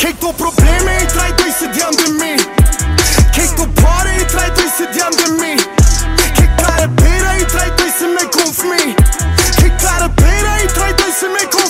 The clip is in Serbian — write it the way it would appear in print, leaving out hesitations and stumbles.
Kijk tô probleme e trai tu se diam de mim. Kijk tô party e trai tu se diam de mim. Kijk cara pera e trai tu se me conf me. Kijk cara pera e trai tu se me conf